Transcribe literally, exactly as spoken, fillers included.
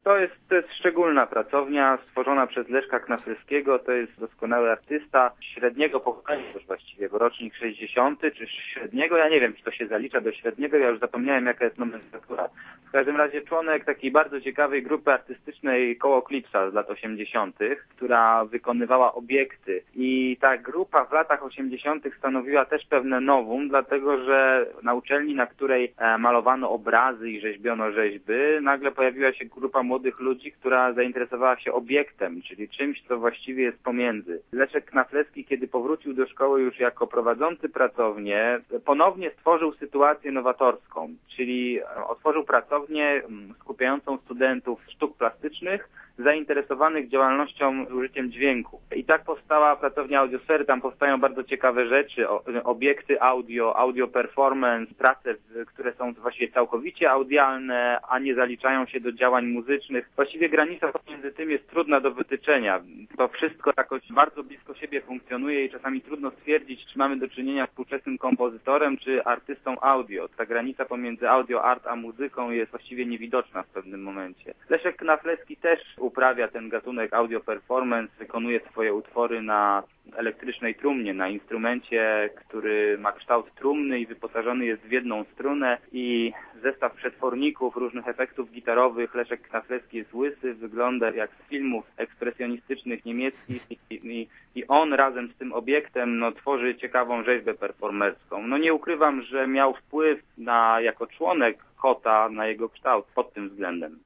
To jest, to jest szczególna pracownia stworzona przez Leszka Knafleskiego. To jest doskonały artysta średniego pokolenia, już właściwie, bo rocznik sześćdziesiąty, czy średniego, ja nie wiem, czy to się zalicza do średniego, ja już zapomniałem, jaka jest nomenklatura. W każdym razie członek takiej bardzo ciekawej grupy artystycznej koło Klipsa z lat osiemdziesiątych, która wykonywała obiekty. I ta grupa w latach osiemdziesiątych stanowiła też pewne novum, dlatego że na uczelni, na której malowano obrazy i rzeźbiono rzeźby, nagle pojawiła się grupa młodych ludzi, która zainteresowała się obiektem, czyli czymś, co właściwie jest pomiędzy. Leszek Knafleski, kiedy powrócił do szkoły już jako prowadzący pracownię, ponownie stworzył sytuację nowatorską, czyli otworzył pracownię skupiającą studentów sztuk plastycznych, zainteresowanych działalnością z użyciem dźwięku. I tak powstała pracownia Audiosfery, tam powstają bardzo ciekawe rzeczy, obiekty audio, audio performance, prace, które są właściwie całkowicie audialne, a nie zaliczają się do działań muzycznych. Właściwie granica pomiędzy tym jest trudna do wytyczenia. To wszystko jakoś bardzo blisko siebie funkcjonuje i czasami trudno stwierdzić, czy mamy do czynienia z współczesnym kompozytorem, czy artystą audio. Ta granica pomiędzy audio art a muzyką jest właściwie niewidoczna w pewnym momencie. Leszek Knafleski też uprawia ten gatunek audio performance, wykonuje swoje utwory na elektrycznej trumnie, na instrumencie, który ma kształt trumny i wyposażony jest w jedną strunę i zestaw przetworników, różnych efektów gitarowych. Leszek Knafleski jest łysy, wygląda jak z filmów ekspresjonistycznych niemieckich i, i, i on razem z tym obiektem no, tworzy ciekawą rzeźbę performerską. No nie ukrywam, że miał wpływ na, jako członek Kota na jego kształt pod tym względem.